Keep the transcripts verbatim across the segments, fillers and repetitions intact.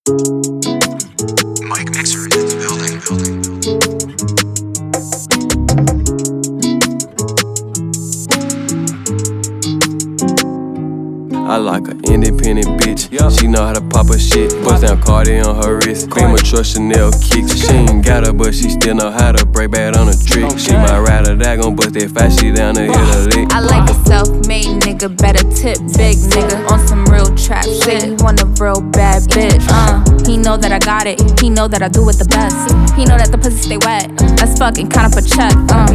Mike Mixer in the building. building. I like an independent bitch. Yeah. She know how to pop her shit. Bust down Cardi on her wrist. Premature Chanel kicks. She ain't got her, but she still know how to break bad on a trick. Okay. She might ride her that gon' bust that fast. She down to hit a lick. I like a self-made nigga, better tip big nigga. On some real trap shit. He want a real bad bitch. Uh, he know that I got it. He know that I do it the best. He know that the pussy stay wet. That's fucking count up a check. Uh.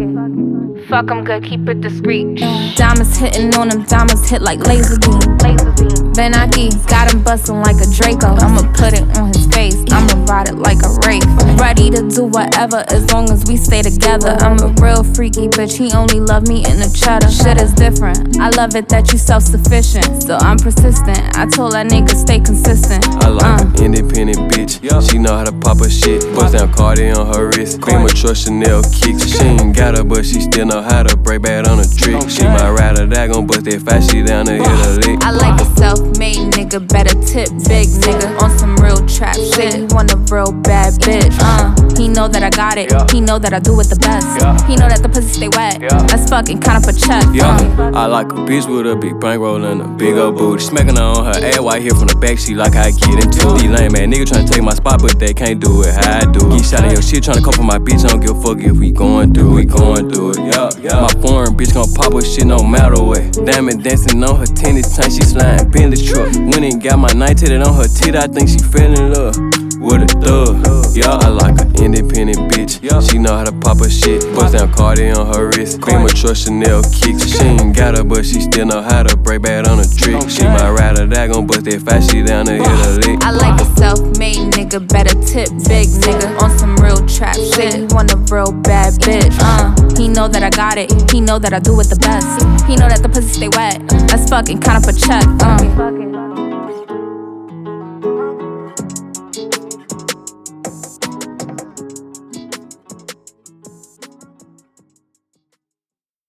Fuck 'em good, keep it discreet. Diamonds hitting on them, diamonds hit like laser beam. Benaki got him bustin' like a Draco. I'ma put it on his face, I'ma ride it like a wraith. Ready to do whatever as long as we stay together. I'm a real freaky bitch, he only love me in the cheddar. Shit is different, I love it that you self-sufficient. So I'm persistent, I told that nigga stay consistent. I like uh. an independent bitch. She know how to pop her shit. Bust down Cardi on her wrist. Premature Chanel kicks. She ain't got her, but she still know how to break bad on a trick. Okay. She might ride her that gon' bust that fast. She down to hit a lick. I like a self-made nigga, better tip big nigga. On some real trap shit. He want a real bad bitch. Uh, he know that I got it. He know that I do it the best. He know that the pussy stay wet. That's fucking count up a check. Yeah, I like a bitch with a big bankroll and a big old booty. Smacking her on her ass while I hear from the back. She like how I get into it. These lame ass niggas tryna take my spot, but they can't do it how I do it. Keep shouting your shit, tryna couple my bitch. I don't give a fuck if we going through it. We going through it. Yeah, yeah. My foreign bitch gon' pop her shit no matter what. Diamond dancing on her tennis time, she sliding Bentley truck. Went and got my night tatted on her tit, I think she fell in love with a thug. Yeah, I like an independent bitch. She know how to pop her shit. Bust down Cardi on her wrist. Premature Chanel kicks. She ain't got her, but she still know how to break bad on a trick. She might ride her that gon' bust that fast. She down to hit a lick. I like a self-made nigga, better tip big nigga. On some real trap shit. He want a real bad bitch. Uh, he know that I got it. He know that I do it the best. He know that the pussy stay wet. That's fucking count up a check. Uh.